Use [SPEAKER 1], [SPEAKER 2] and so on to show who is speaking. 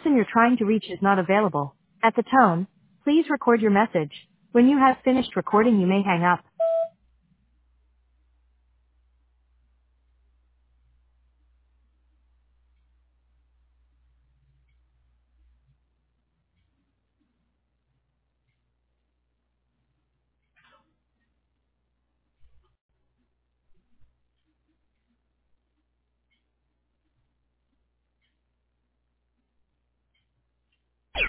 [SPEAKER 1] person you're trying to reach is not available. At the tone, please record your message. When you have finished recording, you may hang up.